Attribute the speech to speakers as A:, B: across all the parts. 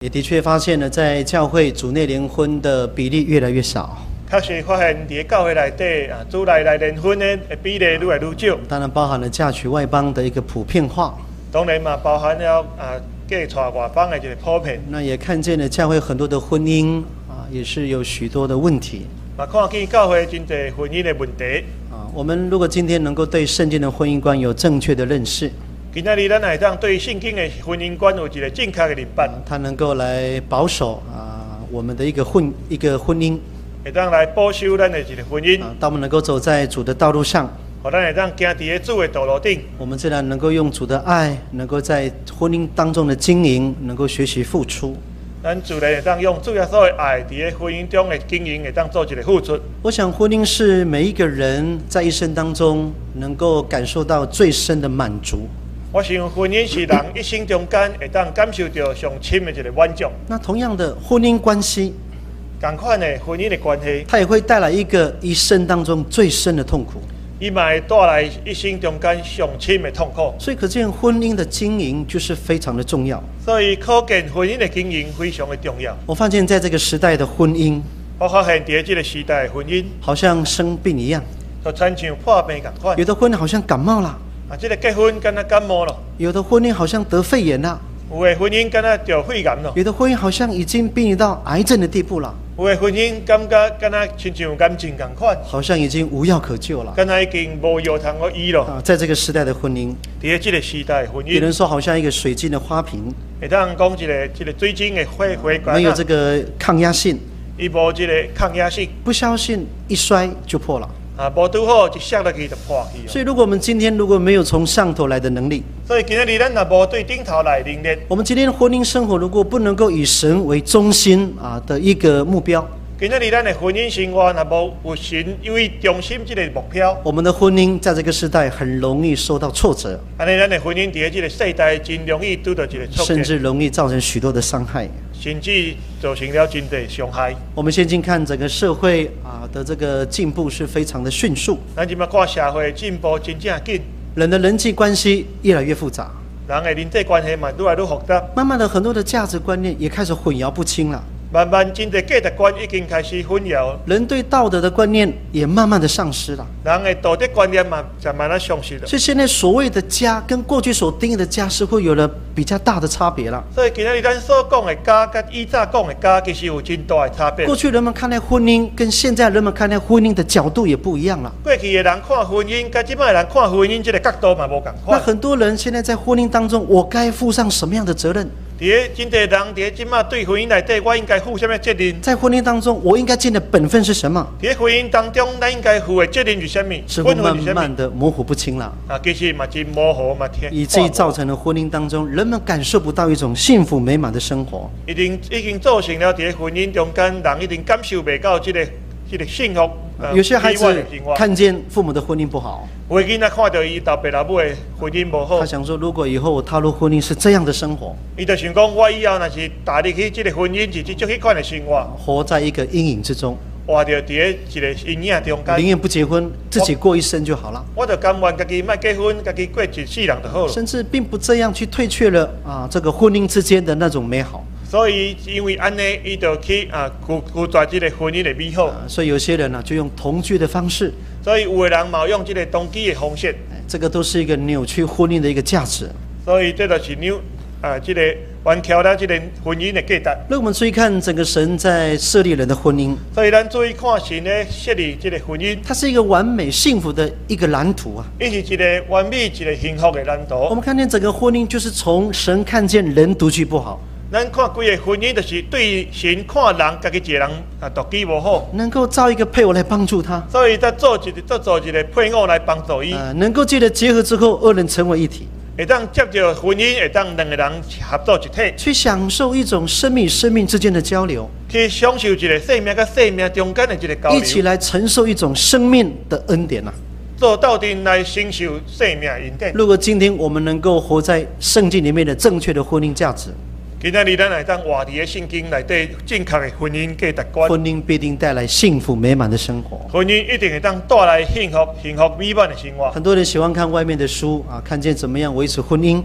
A: 也的确发现了，在教会主内联婚的比例越来越少。
B: 确实发现，伫教会内底主内来联婚的比例愈来愈少。
A: 当然包含了嫁娶外邦的一个普遍化。
B: 当然嘛，包含了嫁娶外邦的一个普遍。
A: 那也看见了教会很多的婚姻也是有许多的问题。
B: 嘛，看见教会真侪婚姻的问题。
A: 我们如果今天能够对圣经的婚姻观有正确的认识，
B: 今仔日咱会当对圣经的婚姻观有一个正确的认识，
A: 它能够来保守我们的一个婚姻，
B: 会当来保守咱的一个婚姻。
A: 当我们能够走在主的道路上，
B: 互咱会当行伫主的道路顶，
A: 我们自然能够用主的爱，能够在婚姻当中的经营，能够学习付出。
B: 咱自然会当用主耶稣的爱，伫个婚姻中的经营，会当做一个付出。
A: 我想，婚姻是每一个人在一生当中能够感受到最深的满足。
B: 我想，婚姻是人一生中间会当感受到上深的一个满足。
A: 那同样的，婚姻关系，
B: 同款的婚姻的关系，
A: 它也会带来一个一生当中最深的痛苦。
B: 伊嘛会带来一生中间上深的痛苦。
A: 所以可见婚姻的经营就是非常的重要。
B: 所以可见婚姻的经营非常的重要。
A: 我发现在这个时代的婚姻，
B: 我发现在这个时代的婚姻，
A: 好像生病一样，
B: 就亲像破病同款。
A: 有的婚姻好像感冒了，
B: 这个结婚敢若感冒了；
A: 有的婚姻好像得肺炎了；
B: 有的婚姻敢若得肺炎了；
A: 有的婚姻好像已经濒临到癌症的地步了；
B: 有的婚姻感觉敢若亲像癌症同款，
A: 好像已经无药可救了，
B: 敢若已经无药通可医了。
A: 在这个时代的婚姻，
B: 在这个时代的婚姻，
A: 有人说好像一个水晶的花瓶，
B: 会当讲一个水晶的花管，
A: 没有这个抗压性，
B: 伊无这个抗压性，
A: 不小心一摔就破了。
B: 无拄好一摔落去就破去。
A: 所以，如果我们今天没有从上头来的能力，
B: 所以今日咱若无对顶头来能力，
A: 我们今天的婚姻生活如果不能够以神为中心的一个目标，
B: 今日咱的婚姻生活若无有神为中心这个目标，
A: 我们的婚姻在这个时代很容易受到挫折，
B: 安尼咱的婚姻在这个世代真容易遇到一个挫折，
A: 甚至容易造成许多的伤害，
B: 甚至造成了真大伤害。
A: 我们先近看整个社会的这个进步是非常的迅速，
B: 咱今麦看社会进步真正紧，
A: 人的人际关系越来越复杂，
B: 人的人际关系嘛愈来愈复杂，
A: 慢慢的很多的价值观念也开始混淆不清了。
B: 慢慢真侪价值观已经开始混淆，
A: 人对道德的观念也慢慢的丧失了，
B: 人的道德观念嘛就慢慢丧失了。
A: 所以现在所谓的家跟过去所定义的家是会有了比较大的差别了。
B: 所以今日咱所讲的家，跟以前讲的家，其实有真大的差别。
A: 过去人们看待婚姻，跟现在人们看待婚姻的角度也不一样了。
B: 过去的人看婚姻，跟今麦人看婚姻这个角度嘛无同款。
A: 那很多人现在在婚姻当中，我该负上什么样的责任？
B: 真侪人在今麦对婚姻内底，我应该负什么责任？
A: 在婚姻当中，我应该尽的本分是什么？
B: 在婚姻当中，咱应该负的责任是什么？
A: 似乎慢慢的模糊不清了。
B: 其实嘛真模糊嘛，
A: 以至于造成了婚姻当中人们感受不到一种幸福美满的生活。
B: 已经造成了在婚姻中间，人已经感受不到这个幸福。
A: 有些孩子看见父母的婚姻不好，
B: 有的囡仔看到伊老爸老母的婚姻不好，
A: 他想说，如果以后我踏入婚姻是这样的生活，
B: 伊就想讲，我以后若是踏入去这个婚姻是这款的生活，
A: 活在一个阴影之中，
B: 活在一个阴影中间，
A: 宁愿不结婚，自己过一生就好了。
B: 我就甘愿自己莫结婚，自己过一世人就好了。
A: 甚至并不这样去退却了这个婚姻之间的那种美好。
B: 所以因为安尼，伊就去拒绝这个婚姻的美好。
A: 所以有些人就用同居的方式。
B: 所以有的人嘛用这个同居的方式。
A: 这个都是一个扭曲婚姻的一个价值。
B: 所以这就是这个完挑了这个婚姻的价值。
A: 那我们注意看整个神在设立人的婚姻。
B: 所以咱注意看神咧设立这个婚姻。
A: 它是一个完美幸福的一个蓝图啊。
B: 伊是一个完美一个幸福的蓝图。
A: 我们看见整个婚姻就是从神看见人独居不好。
B: 咱看规个婚姻，就是对神看人家己一个人独居无好，
A: 能够造一个配偶来帮助他，
B: 所以他做一个配偶来帮助伊。
A: 能够借着结合之后，二人成为一体，
B: 会当接着婚姻，会当两个人合作一体，
A: 去享受一种生命与生命之间的交流，
B: 去享受一个生命跟生命中间的一个交流，
A: 一起来承受一种生命的恩典啊！
B: 做到底来承受生命恩典。
A: 如果今天我们能够活在圣经里面的正确的婚姻价值，
B: 今日咱来当活伫个圣经内底正确的婚姻价值观，
A: 婚姻必定带来幸福美满的生活。
B: 婚姻一定会当带来幸福美满的生活。
A: 很多人喜欢看外面的书看见怎么样维持婚姻。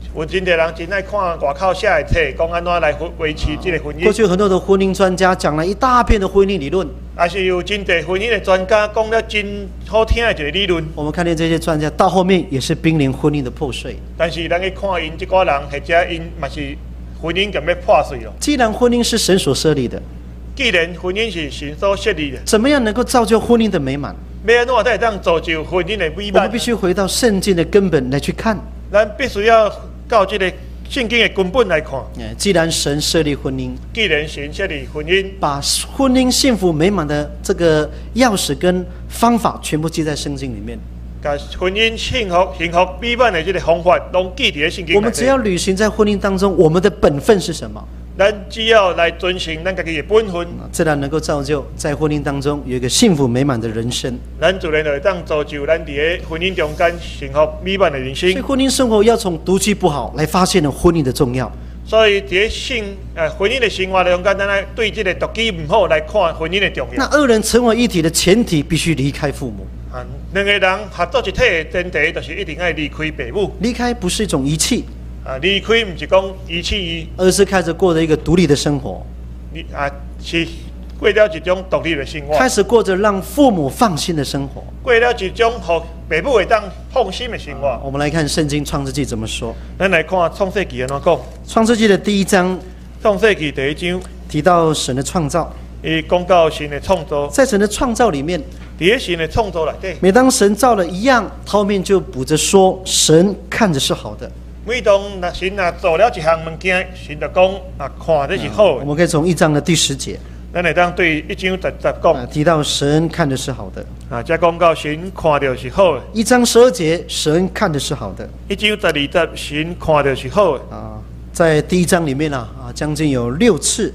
B: 有真侪人真爱看外口写的册，讲安怎来维持这个婚姻。
A: 过去很多的婚姻专家讲了一大片的婚姻理论，
B: 也是有真侪婚姻的专家讲了真好听的一个理论。
A: 我们看见这些专家到后面也是濒临婚姻的破碎。
B: 但是咱去看因这个人，或者因嘛是婚姻咁要破碎了。
A: 既然婚姻是神所设立的，
B: 既然婚姻是神所设立的，
A: 怎么样能够造就婚姻的美满？
B: 要安怎才会当造就婚姻的美满？
A: 我们必须回到圣经的根本来去看。
B: 咱必须要到这个圣经的根本来看。
A: 既然神设立婚姻，
B: 既然神设立婚姻，
A: 把婚姻幸福美满的这个钥匙跟方法全部记在圣经里面。
B: 把婚姻幸福美满的这个方法，拢记在圣经。
A: 我们只要履行在婚姻当中，我们的本分是什么？
B: 咱只要来遵循咱家己的本分，
A: 自然能够造就在婚姻当中有一个幸福美满的人生。
B: 咱自然就会当造就咱伫个婚姻中间幸福美满的人生。
A: 所以婚姻生活要从独居不好来发现了婚姻的重要。
B: 所以伫个婚姻的生活中间，咱来对这个独居唔好来看婚姻的重要。
A: 那二人成为一体的前提，必须离开父母。
B: 两个人合作一体的前提，就是一定要离开父母。
A: 离开不是一种遗弃。
B: 离开不是讲遗弃伊，而
A: 是开始过着一个独立的生活。
B: 是过了一种独立的生活，
A: 开始过着让父母放心的生活，
B: 过了一种让父母会当放心的生活。
A: 我们来看圣经创世纪怎么说。
B: 咱来看创世纪安怎讲。
A: 创世纪的第1章，
B: 创世纪第1章
A: 提到神的创造。
B: 伊讲到神的创造，
A: 在神的创造里面，
B: 伫神的创造内底，
A: 每当神造了一样，后面就补着说，神看着是好的。
B: 每当神做了一项物件，神就讲看这是好的。
A: 我们可以从1章的第10节，
B: 咱会当对1章10讲，
A: 提到神看的是好的。
B: 才讲到神看到是好的。
A: 1章12节，神看的是好的。
B: 1章12节，神看到是好的。
A: 在第1章里面将近有6次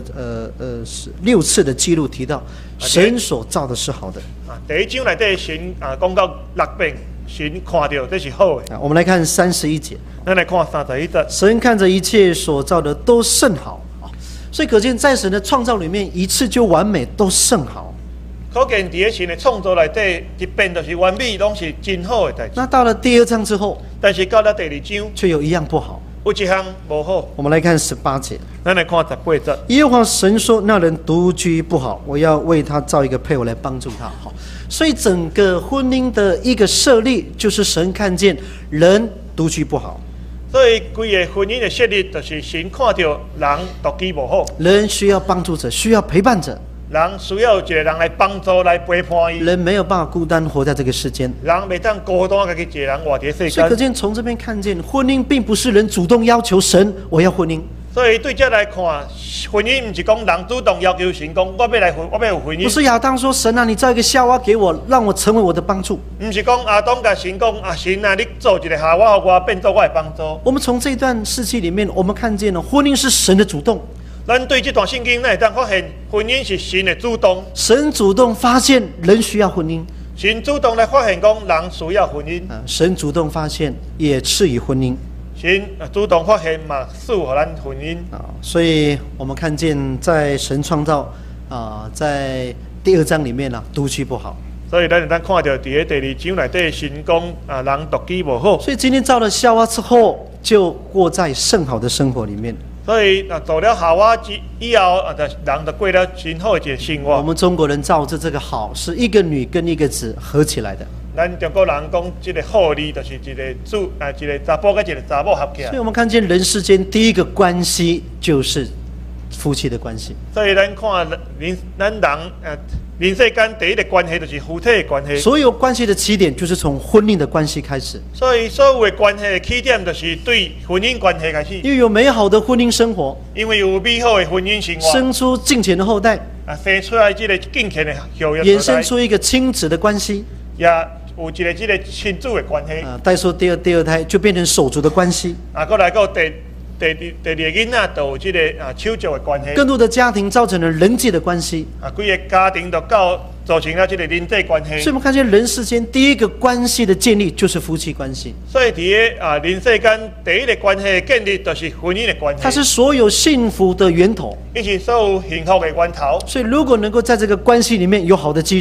A: 的记录提到神所造的是好的。
B: 第1章内底神讲到6遍，神看到这是好的。
A: 我们来看31节，
B: 咱来看31节，
A: 神看着一切所造的都甚好。所以可见在神的创造里面，一次就完美，都甚好。
B: 可见伫神的创造内底，一遍都是完美，拢是真好的代志。
A: 那到了第2章之后，
B: 但是到了第2章，
A: 却有一样不好。
B: 有一项无好。
A: 我们来看18节，
B: 咱来看18节。
A: 耶和华神说：“那人独居不好，我要为他造一个配偶来帮助他。”好，所以整个婚姻的一个设立，就是神看见人独居不好。
B: 所以规个婚姻的设立，就是神看到人独居无好，
A: 人需要帮助者，需要陪伴者。
B: 人需要有一个人来帮助、来陪伴伊。
A: 人没有办法孤单活在这个世间，
B: 人袂当孤单家己一个人活在世间。
A: 所以可见从这边看见，婚姻并不是人主动要求神我要婚姻。
B: 所以对这来看，婚姻不是讲人主动要求神讲我要有婚姻。
A: 不是亚当说神啊，你造一个夏娃给我，让我成为我的帮助。
B: 不是讲亚当甲神讲神啊，你做一个夏娃给我变做我的帮助。
A: 我们从这段事迹里面，我们看见了婚姻是神的主动。
B: 咱对这段圣经，咱会当发现婚姻是神的主动。
A: 神主动发现人需要婚姻，
B: 神主动来发现讲人需要婚姻。
A: 神主动发现也赐予婚姻。
B: 神主动发现嘛，赐予咱婚姻。
A: 所以我们看见在神创造在第2章里面独居不好。
B: 所以咱会当看到伫第2章内底神讲人独居无好。
A: 所以今天造了夏娃之后，就过在甚好的生活里面。
B: 所以做了夏娃以后，人就过了真好的一个生活。
A: 我们中国人造这个好，是一个女跟一个子合起来的。
B: 咱中国人讲这个好字，就是一个一个查甫跟一个查某合起来。
A: 所以我们看见人世间第一个关系就是夫妻的关系。
B: 所以咱看咱人世间第一个关系就是夫妻的关系。
A: 所有关系的起点就是从婚姻的关系开始。
B: 所以所有的关系的起点就是对婚姻关系开始。
A: 因为有美好的婚姻生活，
B: 因为有美好的婚姻生活，
A: 生出敬虔的后代，
B: 生出来这个敬虔的后裔，
A: 衍生出一个亲子的关系，
B: 也有一个这个亲子的关系。
A: 再说第二胎就变成手足的关系。
B: 过来到第2个囡仔就有这个手足的关系。
A: 更多的家庭造成了人际的关系。
B: 规个家庭就造成了这个人际关系。
A: 所以我们看见人世间第一个关系的建立就是夫妻关系。
B: 所以伫人世间第一个关系的建立就是婚姻的关系。
A: 它是所有幸福的源头，
B: 也是所有幸福的源头。
A: 所以如果能够在这个关系里面有好的基础，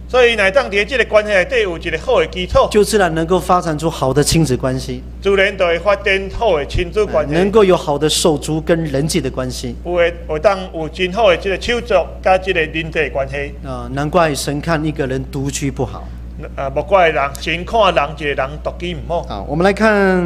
B: 所以乃当伫这个关系内底有一个好的基础，
A: 就自然能够发展出好的亲子关系，
B: 自然就会发展好的亲子关系，
A: 能够有好的手足跟人际的关系。
B: 会当有真好的这个手足加这个人际关系。
A: 难怪神看一个人独居不好。
B: 莫怪人神看人一个人独居唔好。
A: 好，我们来看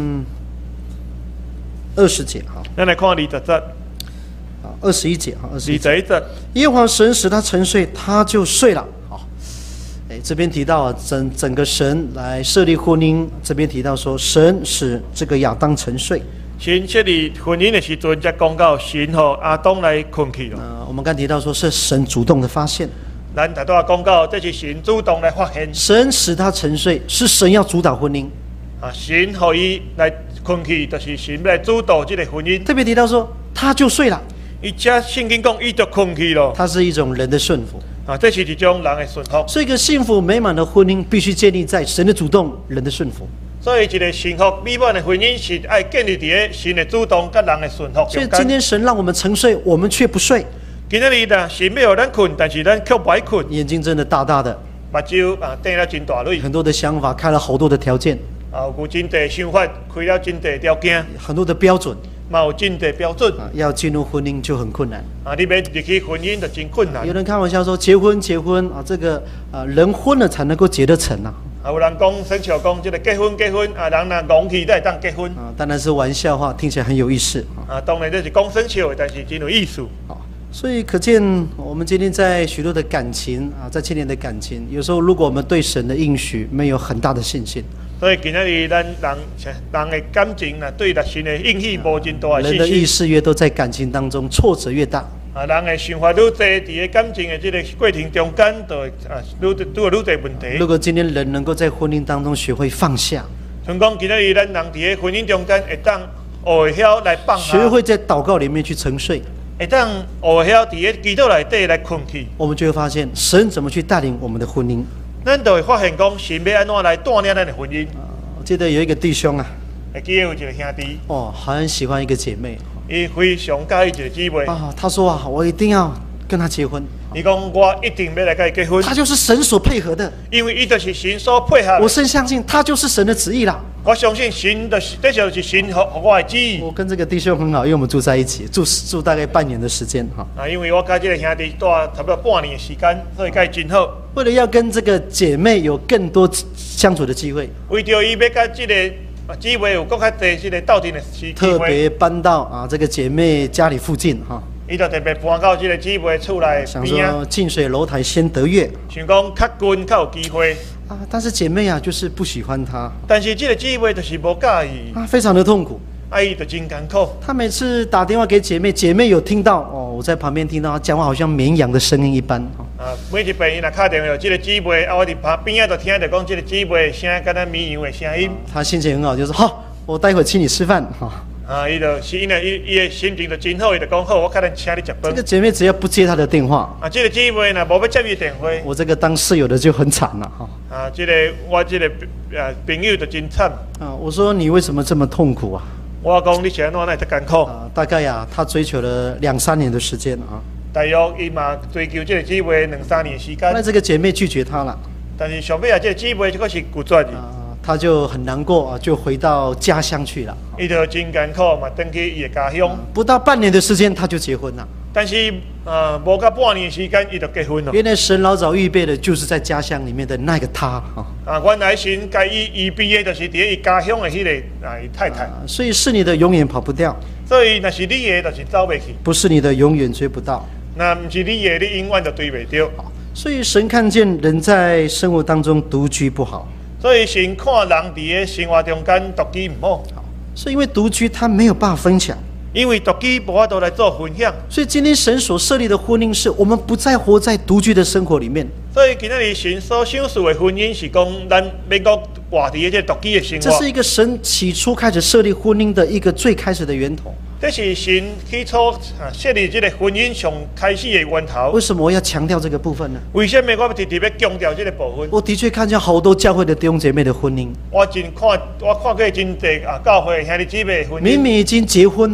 A: 20节。好，
B: 咱来看20节。
A: 好，21节。好，21
B: 节。
A: 耶和华神使他沉睡，他就睡了。这边提到整个神来设立婚姻，这边提到说神使这个亚当沉睡。
B: 神设立婚姻的时阵，才讲到神和亚当来困去了。
A: 我们刚提到说是神主动的发现。
B: 咱头拄仔讲到，这是神主动来发现。
A: 神使他沉睡，是神要主导婚姻。
B: 神和伊来困去，就是神来主导这个婚姻。
A: 特别提到说，他就睡了。
B: 伊这圣经讲，伊就困去了。
A: 它是一种人的顺服。
B: 这是一种人的顺服。
A: 所以，一个幸福美满的婚姻必须建立在神的主动、人的顺服。
B: 所以，一个幸福美满的婚姻是爱建立在神的主动跟人的顺服。
A: 所以，今天神让我们沉睡，我们却不睡。
B: 今天你呢，神要咱困，但是咱却不爱困。
A: 眼睛真的大大的，
B: 目睭瞪了真大蕊。
A: 很多的想法，开了好多的条件。
B: 有真侪想法，开了真侪条件。
A: 很多的标准。
B: 有真侪标准。
A: 要进入婚姻就很困难。
B: 你要入去婚姻就真困难。
A: 有人开玩笑说，结婚这个人婚了才能够结得成啊。
B: 有人讲生肖讲，这个结婚人若戆去才会当结婚。
A: 当然是玩笑话，听起来很有意思。
B: 当然这是讲生肖的，但是真有意思。
A: 所以可见，我们今天在许多的感情在今年的感情，有时候如果我们对神的应许没有很大的信心，
B: 所以今日咱人的感情对神的应许无真大的信心。
A: 人的意识越都在感情当中，挫折越大。
B: 人的想法愈多，在感情的这个过程中间，都愈多问题。
A: 如果今天人能够在婚姻当中学会放下，
B: 像讲今日咱人在婚姻中间会当学会晓来放下，
A: 学会在祷告里面去沉睡。
B: 会当学会晓在祈祷内底来困去，
A: 我们就会发现神怎么去带领我们的婚姻。
B: 咱就会发现讲神要安怎来带领咱的婚姻。
A: 我记得有一个弟兄
B: 会记得有一个兄弟，
A: 很喜欢一个姐妹，
B: 伊非常介意一个姊妹。
A: 他说我一定要跟她结婚。
B: 伊讲我一定要来跟伊结婚。
A: 他就是神所配合的，
B: 因为伊就是神所配合的。
A: 我深相信他就是神的旨意啦。
B: 我相信神的，这就是神和我的旨意。
A: 我跟这个弟兄很好，因为我们住在一起，住大概半年的时间
B: 因为我跟这个兄弟住差不多半年的时间，所以跟伊真好。
A: 为了要跟这个姐妹有更多相处的机会，
B: 为着伊要跟这个姊妹有更加多这个斗阵的机会，
A: 特别搬到这个姐妹家里附近
B: 伊就特别搬到这个姊妹厝内
A: 想说近水楼台先得月，
B: 想讲较近较有机会
A: 但是姐妹就是不喜欢他，
B: 但是这个姊妹就是无介意
A: 非常的痛苦，
B: 伊就真艰苦。
A: 他每次打电话给姐妹，姐妹有听到我在旁边听到他讲话好像绵羊的声音一般
B: 每一遍伊若打电话，这个姊妹我伫旁边就听到讲这个姊妹声跟咱绵羊的声音，
A: 他心情很好，就说好，我待会请你吃饭
B: 伊就是伊的心情就真好，伊就讲好，我可能请你食饭。
A: 这个姐妹只要不接他的电话
B: 这个姊妹若无要接伊电话，
A: 我这个当室友的就很惨了
B: 我这个朋友就真惨
A: 我说你为什么这么痛苦
B: 我讲你是安怎那这艰苦
A: 大概他追求了2-3年的时间
B: 大约伊嘛追求这个姊妹2-3年的时间。
A: 那这个姐妹拒绝他了，
B: 但是上尾这个姊妹就开始拒绝伊
A: 他就很难过就回到家乡去了。
B: 伊就真艰苦嘛，回去伊的家乡。
A: 不到半年的时间他就结婚了。
B: 但是无到半年的时间，伊就结婚了。
A: 原来神老早预备的就是在家乡里面的那个他
B: 原来神该伊预备的就是伫伊家乡的迄个太太。
A: 所以是你的永远跑不掉。
B: 所以若是你的，就是走袂去。
A: 不是你的永远追不到。
B: 那不是你的，你永远就追袂到。
A: 所以神看见人在生活当中独居不好。
B: 所以神看人伫个生活中间独居唔好，
A: 是因为独居他没有办法分享，
B: 因为独居无法度来做分享。
A: 所以今天神所设立的婚姻，是我们不再活在独居的生活里面。
B: 所以今日神所享受的婚姻是讲，咱要个活伫个独居的生活。
A: 这是一个神起初开始设立婚姻的一个最开始的源头。
B: 这是神起初设立这个婚姻上开始的源头。
A: 为什么我要强调这个部分呢？
B: 为什么我特别强调这个部分？
A: 我的确看见好多教会的弟兄姐妹的婚姻，
B: 我看过真多教会兄弟姊妹的婚姻，
A: 明明已经结婚了，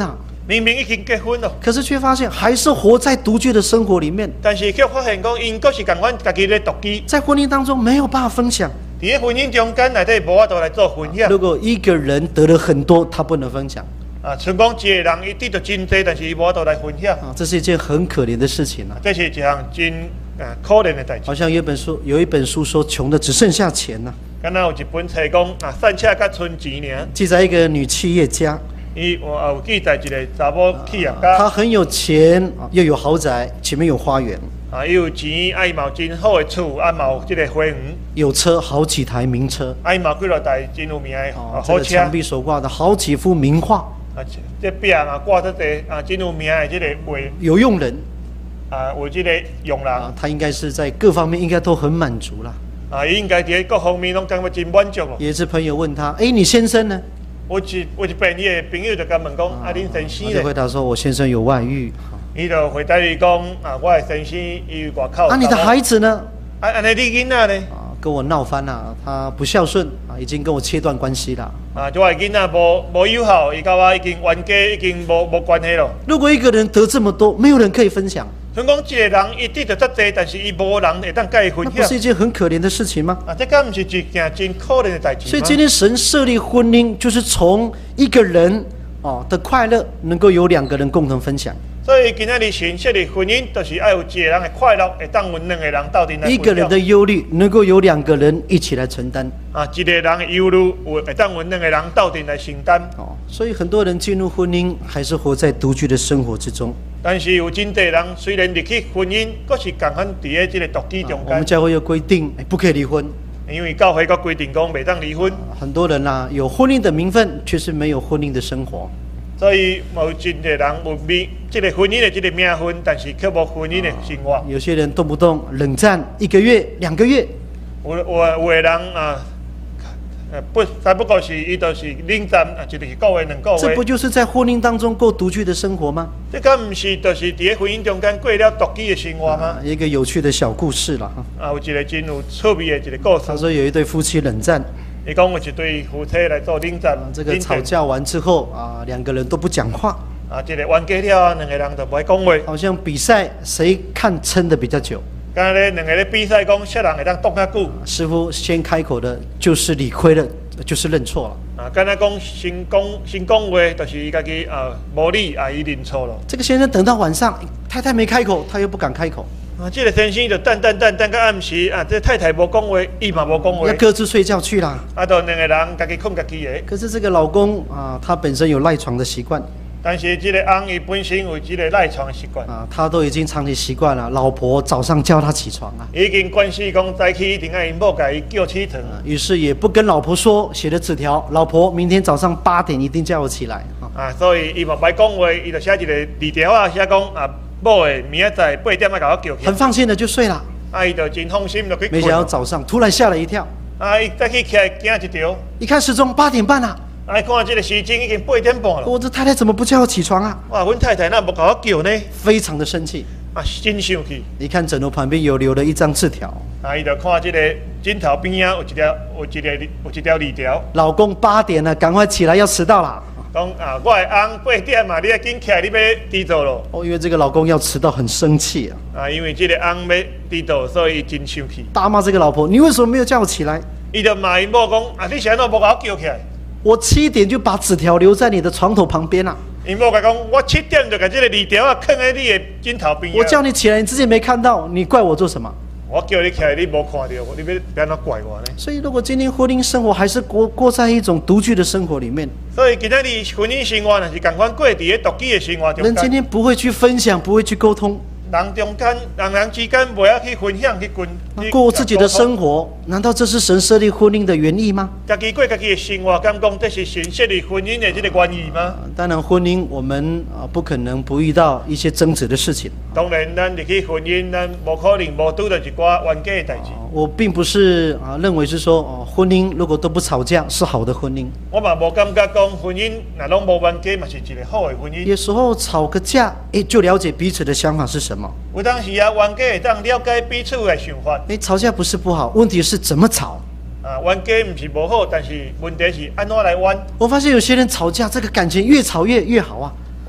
B: 明明已经结婚了，
A: 可是却发现还是活在独居的生活里面，
B: 但是却发现讲，因阁是共阮家己咧独居，
A: 在婚姻当中没有办法分享。
B: 伫咧婚姻中间内底无法度来做分享。
A: 如果一个人得了很多，他不能分享
B: 啊，像讲一个人伊得到真多，但是伊无法度来分享，
A: 这是一件很可怜的事情啊。
B: 这是一项真可怜的代志。
A: 好像有一本书说，穷的只剩下钱了。
B: 敢若有一本册讲散车甲存钱尔。
A: 记载一个女企业家，
B: 伊有记载一个查某企业家，
A: 她很有钱，又有豪宅，前面有花园，
B: 伊有钱，伊嘛有真好的厝，嘛有这个花园，
A: 有车好几台名车，
B: 伊嘛几落台真有名的
A: 这个
B: 好车。
A: 墙壁所挂的好几幅名画，
B: 这壁嘛挂得这真有名的这个画，
A: 有佣人，
B: 有这个佣人，
A: 她应该是在各方面应该都很满足了。
B: 伊应该伫各方面拢感觉真满足哦。
A: 有一次朋友问她，你先生呢？
B: 有一遍，伊的朋友就甲问讲，恁先生
A: 我就回答说，我先生有外遇。
B: 伊就回答伊讲，我的先生伊外口。
A: 你的孩子呢？
B: 安尼你囡仔呢？
A: 跟我闹翻了，他不孝顺已经跟我切断关系了。
B: 就我的囡仔无友好，伊甲我已经冤家，已经无关系了。
A: 如果一个人得这么多，没有人可以分享。
B: 像讲一个人伊得到遮济，但是伊无人会当甲伊分享，
A: 那不是一件很可怜的事情吗？
B: 这敢不是一件真可怜的代志吗？
A: 所以今天神设立婚姻，就是从一个人的快乐，能够有两个人共同分享。
B: 所以今仔日神设立婚姻，就是要有一个人的快乐，会当有两个人斗阵来分享。
A: 一个人的忧虑，能够有两个人一起来承担。
B: 一个人的忧虑，会当有两个人斗阵来承担。
A: 所以很多人进入婚姻，还是活在独居的生活之中。
B: 但是有真多人虽然入去婚姻，可是共款伫咧这个独居中间。
A: 我们教会有规定，不可以离婚。
B: 因为教会个规定讲，袂当离婚。
A: 很多人有婚姻的名分，却是没有婚姻的生活。
B: 所以有真多人有这个婚姻的这个名分，但是却无婚姻的生活。
A: 有些人动不动冷战1个月、2个月。
B: 有的人不过是伊就是冷战就是1个月、2个月。
A: 这不就是在婚姻当中过独居的生活吗？
B: 这敢不是就是伫婚姻中间过了独居的生活吗？
A: 一个有趣的小故事了
B: 有一个真有趣味的一个故事。
A: 他说有一对夫妻冷战。
B: 伊讲有一对夫妻来做冷战，
A: 这个吵架完之后两个人都不讲话。
B: 这个冤家了，两个人就不爱讲话。
A: 好像比赛谁看撑得比较久。
B: 刚才两个咧比赛讲，谁人会当挡较久。
A: 师傅先开口的，就是理亏了，就是认错了。
B: 刚才讲先讲话，就是伊家己无理伊认错了。
A: 这个先生等到晚上，太太没开口，他又不敢开口。
B: 这个先生就等到暗时这太太无讲话，伊嘛无讲话，
A: 要各自睡觉去啦。
B: 就两个人家己困家己的。
A: 可是这个老公他本身有赖床的习惯。
B: 但是这个翁伊本身有这个赖床的习惯
A: 他都已经长期习惯了，老婆早上叫他起床
B: 已经惯势讲早起一定要因某甲伊叫起床
A: 于是也不跟老婆说，写了纸条，老婆明天早上8点一定叫我起来
B: 所以伊嘛不爱讲话，伊就写一个字条写讲某的明仔载8点要甲我叫起来，
A: 很放心的就睡了
B: 伊就真放心就去困。
A: 没想到早上突然吓了一跳
B: 伊再起来惊一条，
A: 一看时钟8点半了
B: 看这个时间已经8点半了。
A: 我这太太怎么不叫我起床啊？
B: 哇，阮太太那不甲我叫呢？
A: 非常的生气
B: 真生气。
A: 你看枕头旁边有留了一张字条
B: 伊就看这个枕头边有一条字条。
A: 老公8点了，赶快起来，要迟到了。
B: 讲我的翁8点嘛，你要紧起来，你要迟到咯。
A: 因为这个老公要迟到，很生气
B: 因为这个翁要迟到，所以真生气。
A: 大骂这个老婆，你为什么没有叫我起来？
B: 伊就骂伊某讲你现在无甲我叫起来。
A: 我7点就把纸条留在你的床头旁边了。
B: 伊某讲，我7点就把这个字条放在你的枕头边。
A: 我叫你起来，你自己没看到，你怪我做什么？
B: 我叫你起来，你没看到，你要安怎怪我呢？
A: 所以，如果今天婚姻生活还是过在一种独居的生活里面，
B: 所以今天你婚姻生活是共款过伫咧独居的生活中间。
A: 人今天不会去分享，不会去沟通。
B: 人之间不要去分享去
A: 过自己的生活，难道这是神设立婚姻的原意吗？
B: 家己过家己的生活，敢讲这是神设立婚姻的这个原意吗？
A: 当然，婚姻我们不可能不遇到一些争执的事情。
B: 当然，咱入去婚姻，咱无可能无拄到一寡冤家的代志。
A: 我并不是认为是说婚姻如果都不吵架是好的婚姻。
B: 我嘛无感觉讲婚姻若拢无冤家嘛是一个好的婚姻。
A: 有时候吵个架，就了解彼此的想法是什么。
B: 有当时冤家会当了解彼此的想法。
A: 吵架不是不好，问题是怎么吵。
B: 冤家不是不好，但是问题是安怎来冤。
A: 我发现有些人吵架，这个感情越吵越好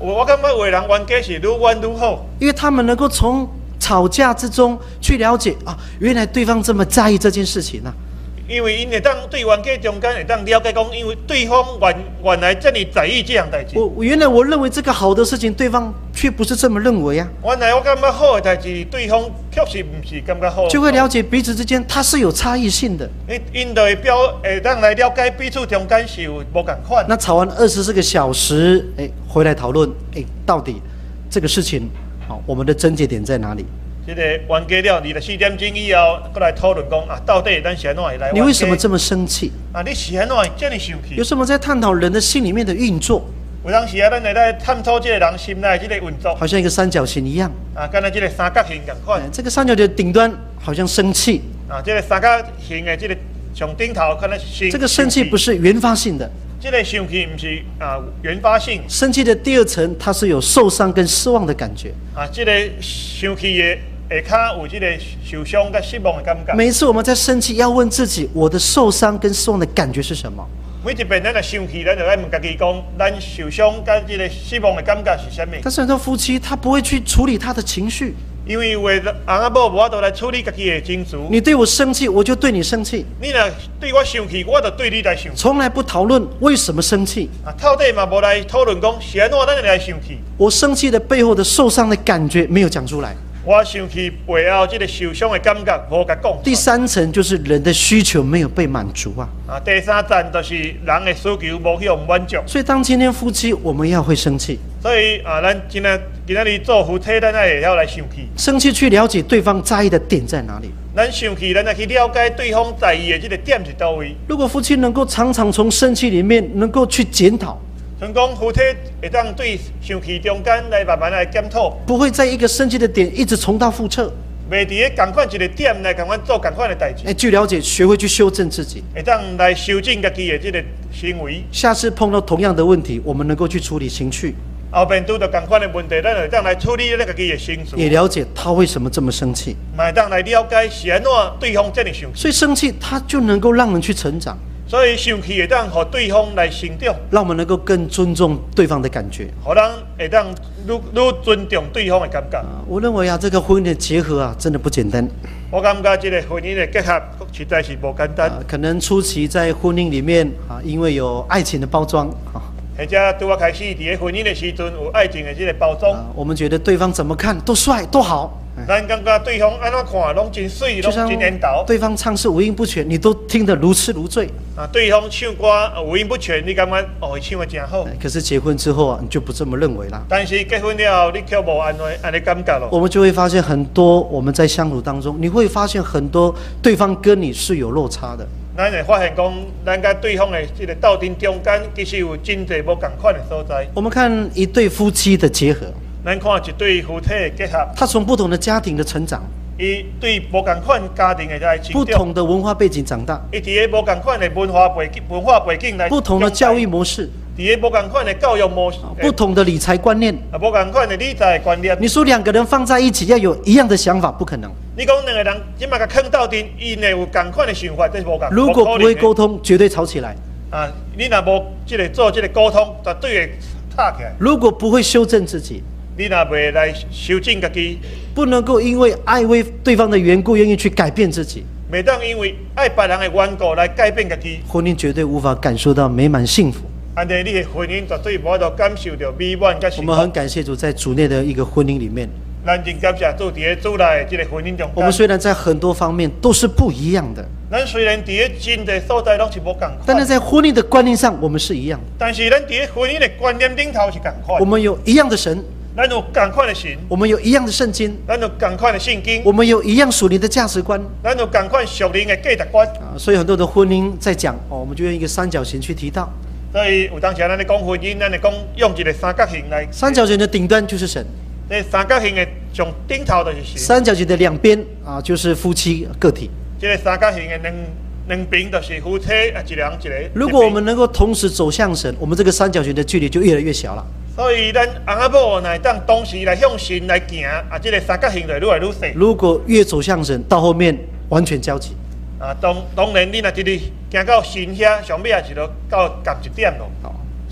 B: 我感觉有的人冤家是愈冤愈好，
A: 因为他们能够从吵架之中去了解啊，原来对方这么在意这件事情啊。
B: 因为因会当对冤家中间会当了解讲，因为对方原来这么在意这样代志。
A: 原来我认为这个好的事情，对方却不是这么认为啊。
B: 原来我感觉好的代志，对方确实不是感觉好。
A: 就会了解彼此之间它是有差异性的。
B: 因就会当来了解彼此中间是有无同款。
A: 那吵完24个小时，回来讨论，到底这个事情，我们的症结点在哪里？
B: 这个冤家了24点钟以后，过来讨论讲啊，到底咱是安怎来？
A: 你为什么这么生气？
B: 啊，你是安怎这么生气？
A: 有什么在探讨人的心里面的运作？
B: 有当时啊，咱会来探讨这个人心内这个运作，
A: 好像一个三角形一样
B: 啊，跟那这个三角形同款。
A: 这个三角形的顶端好像生气
B: 啊，这个三角形的这个上顶头可能是
A: 这个生气不是原发性的，
B: 这个生气不是原发性。
A: 生气的第二层，它是有受伤跟失望的感觉
B: 啊，这个生气的下骹有这个受伤跟失望的感觉。
A: 每一次我们在生气，要问自己，我的受伤跟失望的感觉是什么？
B: 每一遍咱来生气，咱就来问家己讲，咱受伤跟这个失望的感觉是什么？
A: 但是很多夫妻他不会去处理他的情绪，
B: 因为为翁仔某无法度来处理家己的情绪。
A: 你对我生气，我就对你生气；
B: 你若对我生气，我就对你来生气。
A: 从来不讨论为什么生气
B: 啊，到底嘛无来讨论讲是安怎咱来生气。
A: 我生气的背后的受伤的感觉没有讲出来。
B: 我生气背后这个受伤的感觉无甲讲。
A: 第三层就是人的需求没有被满足啊。
B: 第三层就是人的需求无去满足。
A: 所以当今天夫妻我们要会生气。
B: 所以咱今仔日做夫妻，咱也要来生气。
A: 生气去了解对方在意的点在哪里。
B: 咱生气，咱来去了解对方在意的这个点是叨位。
A: 如果夫妻能够常常从生气里面能够去检讨。
B: 像讲夫妻会当对生气中间来慢慢来检讨，
A: 不会在一个生气的点一直重蹈覆辙，
B: 袂伫个同款一个点来同款做同款的代志。
A: 据了解，学会去修正自己，
B: 会当来修正家己的这个行为。
A: 下次碰到同样的问题，我们能够去处理情绪。
B: 后边拄到同款的问题，咱会当来处理咱家己的情绪。
A: 也了解他为什么这么生气，
B: 嘛会当来了解是安怎对方这么生气。
A: 所以生气，他就能够让人去成长。
B: 所以生气会当和对方来成长，
A: 让我们能够更尊重对方的感觉，
B: 互人会当愈尊重对方的感觉。
A: 我认为这个婚姻的结合真的不简单。
B: 我感觉这个婚姻的结合实在是不简单。
A: 可能初期在婚姻里面因为有爱情的包装
B: 或者拄开始伫婚姻的时阵有爱情的这个包装，
A: 我们觉得对方怎么看都帅都好。
B: 咱感觉对方安怎看拢真水，拢真缘投。
A: 对方唱诗五音不全，你都听得如痴如醉。
B: 对方唱歌五音不全，你感觉唱得真好。
A: 可是结婚之后你就不这么认为啦。
B: 但是结婚了后，你却无安尼感觉咯。
A: 我们就会发现很多我们在相处当中，你会发现很多对方跟你是有落差的。
B: 咱会发现讲，咱甲对方的这个斗阵中间，其实有真侪无同款的所在。
A: 我们看一对夫妻的结合。
B: 咱看一对夫妻的结合，
A: 他从不同的家庭的成长，
B: 伊对无同款家庭的来成长，
A: 不同的文化背景长大，
B: 伊伫个无同款的文化背景来，
A: 不同的教育模式，
B: 伫个无同款的教育模式，
A: 不同的理财观念，
B: 无同款的理财观念。
A: 你说两个人放在一起要有一样的想法，不可能。
B: 你讲两个人即马甲坑斗阵，伊呢有同款的想法，这是无共。
A: 如果不会沟通，绝对吵起来。
B: 你若无这个做这个沟通，绝对会吵起来。
A: 如果不会修正自己。
B: 你若袂来修正家己，
A: 不能够因为爱为对方的缘故，愿意去改变自己。
B: 袂当因为爱别人的缘故来改变家己。
A: 婚姻绝对无法感受到美满幸福。
B: 安尼，你的婚姻绝对无法度感受到美满甲幸福。
A: 我们很感谢主，在主内的一个婚姻里面，
B: 咱真感谢主伫个主内这个婚姻中间。
A: 我们虽然在很多方面都是不一样的，
B: 咱虽然伫个真侪所在拢是无共款，
A: 但是在婚姻的观念上，我们是一样。
B: 但是咱伫个婚姻的观念顶头是共款。
A: 我们有一样的神。
B: 咱有同款的神，
A: 我们有一样的圣经，
B: 咱有同款的圣经，
A: 我们有一样属灵的价值观，
B: 咱有同款属灵的价值观。
A: 所以很多的婚姻在讲我们就用一个三角形去提到。
B: 所以有当时咱咧讲婚姻，咱咧讲用一个三角形来。
A: 三角形的顶端就是神，
B: 这三角形的上顶头就是神。
A: 三角形的两边就是夫妻个体。
B: 这个三角形的两边就是夫妻一人一个。
A: 如果我们能够同时走向神，我们这个三角形的距离就越来越小了。
B: 所以咱翁仔某乃当同时来向神来行这个三角形就愈来愈小。
A: 如果越走向神，到后面完全交集。
B: 当然，你若一直行到神遐，上尾也是到共一点咯。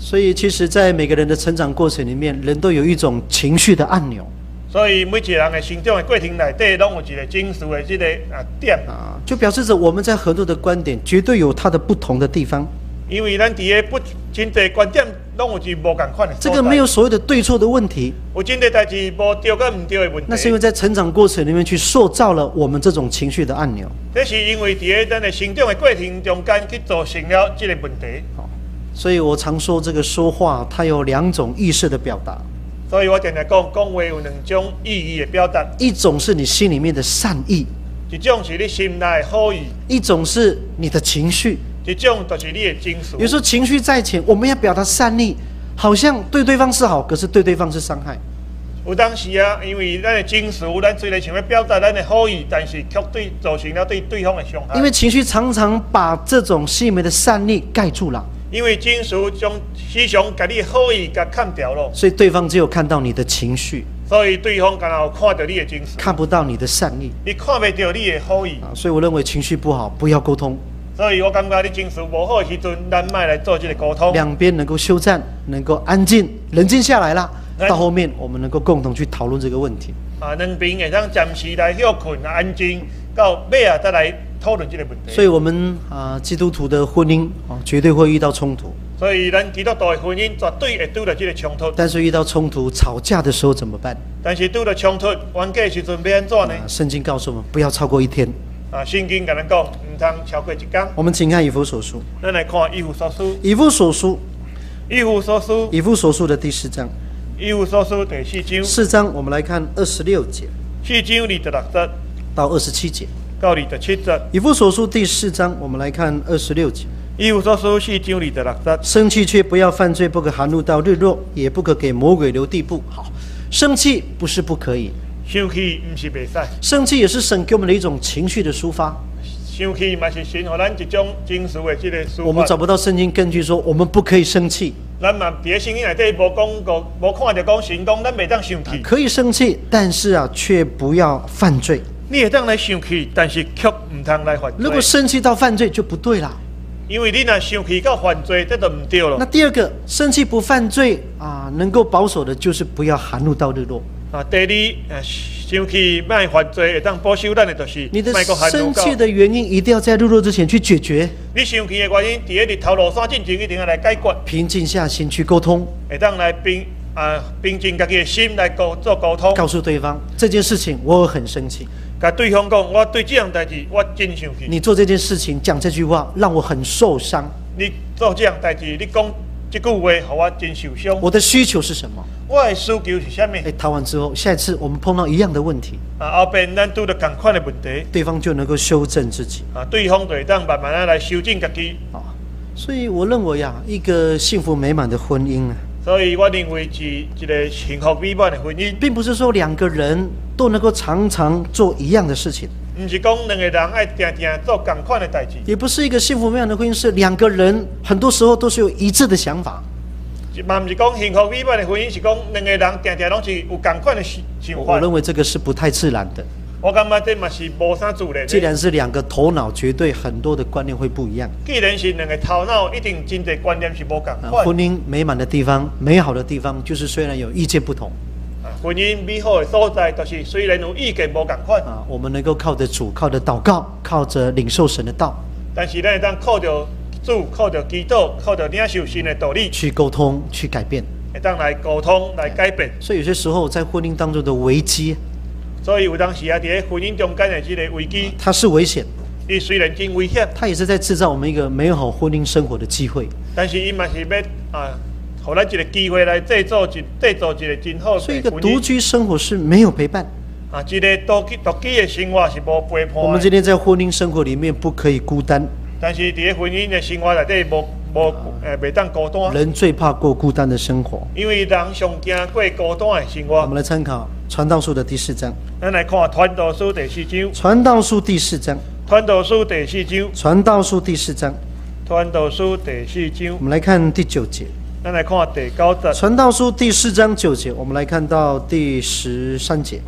A: 所以，其实，在每个人的成长过程里面，人都有一种情绪的按钮
B: 所以每一个人的成长的过程内底，拢有一个情绪的这个点。
A: 就表示着我们在很多的观点绝对有它的不同的地方。
B: 因为咱伫个不真侪观点，拢有一无共款的。
A: 这个没有所谓的对错的问题，
B: 有真侪代志无对跟唔对的问题。
A: 那是因为在成长过程里面去塑造了我们这种情绪的按钮。
B: 这是因为伫个咱的成长的过程中间去造成了这个问题。
A: 所以我常说，这个说话它有两种意识的表达。
B: 所以我常常讲话有两种意义的表达。
A: 一种是你心里面的善意，
B: 一种是你心内的好意；
A: 一种是你的情绪。
B: 一种就是你的情绪。
A: 有时候情绪在前，我们要表达善意，好像对对方是好，可是对对方是伤害。
B: 有当时啊，因为咱的情绪，咱虽然想要表达咱的好意，但是却造成了对对方的伤害。
A: 因为情绪常常把这种心里面的善意盖住了。
B: 因为情绪将时常把你的好意给砍掉了，
A: 所以对方只有看到你的情绪，
B: 所以对方刚好看到你的情绪，
A: 看不到你的善意，
B: 你看不到你的好意。
A: 所以我认为情绪不好，不要沟通。
B: 所以我感觉你情绪不好的时阵，咱卖来做这个沟通，
A: 两边能够休战，能够安静、冷静下来了，到后面我们能够共同去讨论这个问题。
B: 两边会当暂时来休困、安静，到尾啊再来讨论这个问题。
A: 所以我们基督徒的婚姻绝对会遇到冲突。
B: 所以咱基督徒的婚姻绝对会遇到这个冲突。
A: 但是遇到冲突、吵架的时候怎么办？
B: 但是遇到冲突、冤家的时阵要安怎呢？
A: 圣经告诉我们，不要超过一天。
B: 圣经跟咱讲，唔通超过一天。
A: 我们请看以弗所书。
B: 咱来看以弗所书。
A: 以弗所书。
B: 以弗所书。
A: 以弗所书的第4章。
B: 以弗所书第4章。
A: 4章，我们来看26节。
B: 4章26节
A: 到27节。
B: 到27节。
A: 以弗所书第4章，我们来看26节。
B: 以弗所书4章26节。
A: 生气却不要犯罪，不可含怒到日落，也不可给魔鬼留地步。好，生气不是不可以。
B: 生气不是袂使，
A: 生气也是神给我们的一种情绪的抒发。
B: 生气嘛是神给咱一种情绪的这个抒发。
A: 我们找不到圣经根据说我们不可以生气。
B: 咱嘛伫圣经内底无讲过，无看到讲神讲咱袂当生气。
A: 可以生气，但是却不要犯罪。
B: 你会当来生气，但是却唔通来犯罪。
A: 如果生气到犯罪就不对啦。
B: 因为你若生气到犯罪，这就唔对了。
A: 那第二个，生气不犯罪能够保守的就是不要含怒到日落。
B: 第二，生气卖犯罪，会当保守咱的就是
A: 你的生气的原因一定要在日落之前去解决。
B: 你生气的原因，伫日头落山之前一定要来解决。
A: 平静下心去沟通，
B: 会当来平静家己的心来做沟通。
A: 告诉对方这件事情我很生气。
B: 跟对方讲，我对这样代志我真生气。
A: 你做这件事情讲这句话让我很受伤。
B: 你做这样代志，你讲这句话，让我真受伤。
A: 我的需求是什么？
B: 我的需求是什么？
A: 谈完之后，下一次我们碰到一样的问题，
B: 后边咱拄到同款的问题，
A: 对方就能够修正自己。
B: 对方就会当慢慢来修正自己。
A: 所以我认为一个幸福美满的婚姻
B: 所以我认为是一个幸福美满的婚姻，
A: 并不是说两个人都能够常常做一样的事情，
B: 不是讲两个人爱定定做同款的代志，
A: 也不是一个幸福美满的婚姻是两个人很多时候都是有一致的想法。
B: 嘛不是讲幸福美满的婚姻是讲两个人定定拢是有同款的想法。
A: 我认为这个是不太自然的。
B: 我感觉这嘛是无啥自然。
A: 既然是两个头脑，绝对很多的观念会不一样。
B: 既然是两个头脑，一定真侪观念是无同款。
A: 婚姻美满的地方、美好的地方，就是虽然有意见不同。
B: 婚姻美好的所在，就是虽然有意见无同款。
A: 我们能够靠着主、靠着祷告、靠着领受神的道。
B: 但是咱会当靠着主、靠着祈祷、靠着领受神的道理
A: 去沟通、去改变。
B: 会当来沟通、来改变。
A: 所以有些时候在婚姻当中的危机。
B: 所以有当时在婚姻中间的这个危机，
A: 它是危险。
B: 伊虽然真危险，
A: 它也是在制造我们一个美好婚姻生活的机会。
B: 但是伊嘛是要给咱一个机会来制造一个真好的婚姻。
A: 所以一个独居生活是没有陪伴。
B: 一个独居的生活是无陪伴。
A: 我们今天在婚姻生活里面不可以孤单。
B: 但是在婚姻的生活内底袂当孤单。
A: 人最怕过孤单的生活，
B: 因为人上惊过孤单的生活。
A: 我们来参考传道书的第4章。
B: 咱来看传道书第4章。
A: 传道书第4章。
B: 传道书第4章。
A: 传道书第4章。
B: 传道书第4章。
A: 我们来看第9节。
B: 咱来看第9节。
A: 传道书第4章9节，我们来看到第13节。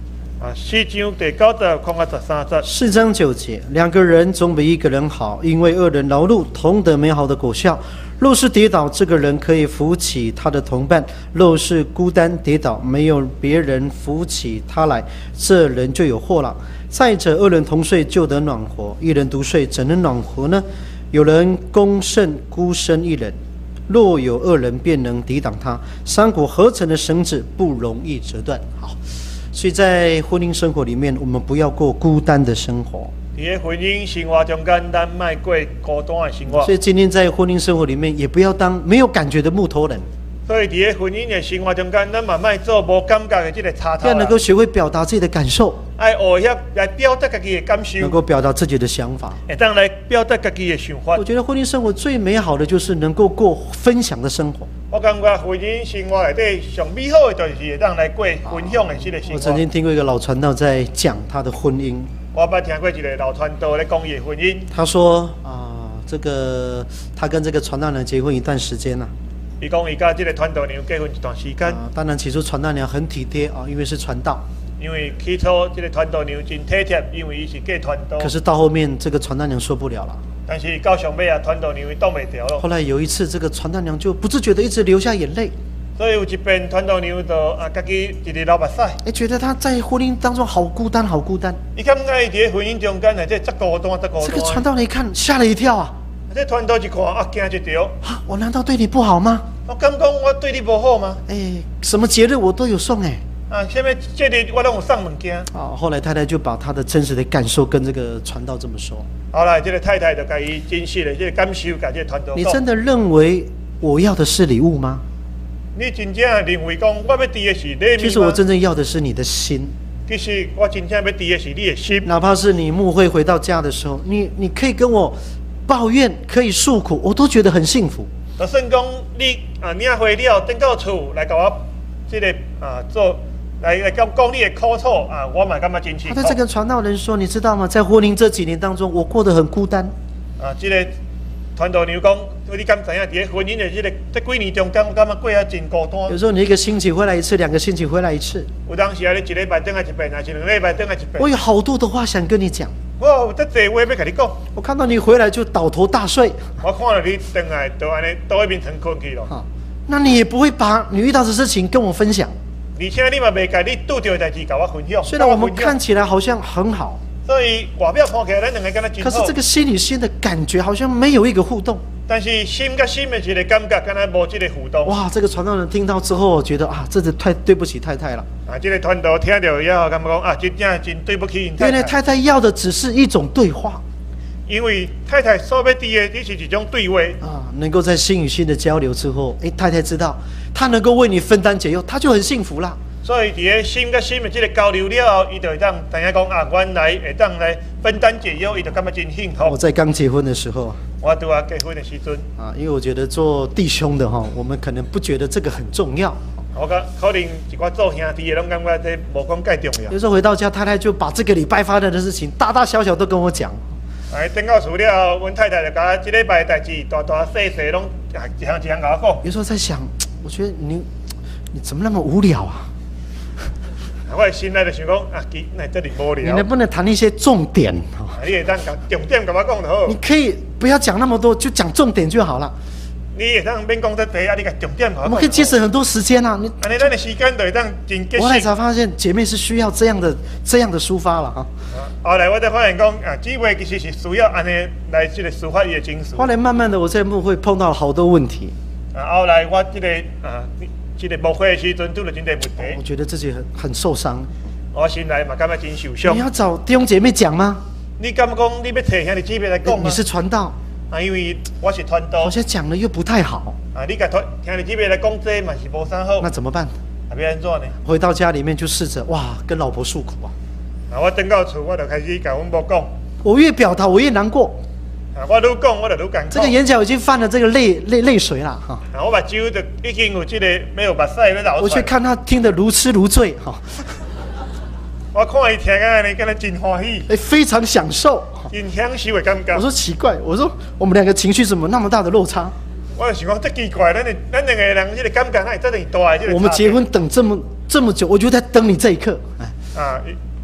B: 4章第9节看到13节。
A: 4章9节，两个人总比一个人好，因为二人劳碌同得美好的果效。若是跌倒，这个人可以扶起他的同伴；若是孤单跌倒，没有别人扶起他来，这人就有祸了。再者，二人同睡就得暖和，一人独睡怎能暖和呢？有人攻胜孤身一人，若有二人，便能抵挡他。三股合成的绳子不容易折断。好，所以在婚姻生活里面，我们不要过孤单的生活。
B: 在婚姻生活中间，咱莫过孤单的生活。
A: 所以今天在婚姻生活里面，也不要当没有感觉的木头人。
B: 所以在婚姻的生活中间，咱嘛莫做无感觉的这个插头。
A: 要能够学会表达自己的感受，
B: 爱学习来表达自己的感受，
A: 能够表达自己的想法。
B: 会当来表达自己的想法。
A: 我觉得婚姻生活最美好的就是能够过分享的生活。
B: 我感觉婚姻生活内底上美好的就是会当来过分享的这个生活。
A: 我曾经听过一个老传道在讲他的婚姻，
B: 我捌听过一个老传道咧讲伊的婚姻。
A: 他说这个他跟这个传道人结婚一段时间了。
B: 伊讲伊甲这个传道娘结婚一段时间。
A: 当然起初传道娘很体贴因为是传道。
B: 因为起初这个传道娘真体贴，因为伊是嫁传道。
A: 可是到后面这个传道娘受不了了。
B: 但是到上尾传道娘挡袂掉了。
A: 后来有一次，这个传道娘就不自觉的一直流下眼泪。
B: 所以有一遍传道娘就家己一直流目屎。
A: 觉得她在婚姻当中好孤单，好孤单。
B: 伊感觉伊在婚姻中间这孤单，这孤单。
A: 这个传道人一看，吓了一跳啊！
B: 这传道一看惊一跳。
A: 我难道对你不好吗？
B: 我敢讲我对你不好吗？
A: 什么节日我都有送
B: 什么节日我拢有送物件。
A: 后来太太就把她的真实的感受跟这个传道这么说。
B: 后来这个太太就甲伊真实的这个感受，甲这个传道讲。
A: 你真的认为我要的是礼物吗？
B: 你真正认为讲我要递的是礼物吗？
A: 其实我真正要的是你的心。
B: 其实我真正要递的是你的心。
A: 哪怕是你牧会回到家的时候，你可以跟我抱怨，可以诉苦，我都觉得很幸福。
B: 就算讲你领回了，等到厝来甲我这个做来讲你的苦楚我嘛感觉真幸福。
A: 他对这个传道人说：“你知道吗？在婚姻这几年当中，我过得很孤单。”
B: 这个传道娘讲，你敢知影？在婚姻的这几年中间，我感觉过得真孤单。
A: 有时候你一个星期回来一次，2个星期回来一次。
B: 有当时你一礼拜等来一遍，还是2礼拜等来一遍。
A: 我有好多的话想跟你讲。
B: 我有这多话要跟你讲。
A: 我看到你回来就倒头大睡。
B: 我看到你回来就安尼倒一面床困去了。
A: 那你也不会把你遇到的事情跟我分享。
B: 而且你嘛袂甲你拄到的代志甲我分享。
A: 虽然我们看起来好像很好，
B: 所以外表看起来咱两个敢若真好。
A: 可是这个心与心的感觉好像没有一个互动。
B: 但是心跟心的这个感觉，敢若无这个互动。
A: 哇！这个传道人听到之后，我觉得这太对不起太太了。
B: 这个传道听到以后，感觉讲真正真对不起太太。
A: 原来太太要的只是一种对话。
B: 因为太太所要滴的，这是一种对话
A: 能够在心与心的交流之后，太太知道她能够为你分担解忧，她就很幸福啦。
B: 所以在心跟心的这个交流了后，伊就会当知影讲原来会当来分担解忧，伊就感觉真幸福。
A: 我在刚结婚的时候，
B: 我拄结婚的时阵
A: 因为我觉得做弟兄的我们可能不觉得这个很重要。
B: 我讲可能一寡做兄弟的，拢感觉这无讲介重要。
A: 有时候回到家，太太就把这个礼拜发生的事情，大大小小都跟我讲。
B: 等到厝了，阮太太就甲这礼拜的代志，大大细细拢一项一项甲我讲。
A: 有时候在想，我觉得你怎么那么无聊啊？
B: 我心内就想讲那这里无聊。
A: 你能不能谈一些重点？
B: 你会当重点甲我讲就好。
A: 你可以不要讲那么多，就讲重点就好了。
B: 你会当免讲这多你甲重点甲我讲。
A: 我们可以节省很多时间啊！
B: 安尼咱的时间就会当真节省。
A: 后来才发现，姐妹是需要这样的抒发了
B: 后来我才发现讲姊妹其实是需要安尼来这个抒发伊的情绪。
A: 后来慢慢的，我在牧会碰到了好多问题。
B: 后来我这个牧会的时阵，拄到真多问题。
A: 我觉得自己很受伤。
B: 我心内嘛感觉真受伤。
A: 你要找弟兄姐妹讲吗？
B: 你敢讲你要找兄弟姊妹来讲吗？
A: 你是传道。
B: 因为我是传道。
A: 好像讲了又不太好。
B: 你甲兄弟姊妹来讲这嘛是无啥好。
A: 那怎么办？
B: 要安怎呢？
A: 回到家里面就试着跟老婆诉苦
B: 我等到厝，我就开始甲阮某讲。
A: 我越表达，我越难过。
B: 我愈讲，我就愈艰苦。
A: 这个眼角已经泛了这个泪水了
B: 我目睭就已经有这个没有目屎要流出来。
A: 我却看他听得如痴如醉
B: 我看伊听安尼，敢若真欢喜。
A: 非常享受。
B: 真享受的感觉。
A: 我说奇怪，我说我们两个情绪怎么那么大的落差？
B: 我就想讲，这奇怪，咱两个人这个感觉哪会这么大的这个差别？
A: 我们结婚等这么久，我就在等你这一刻。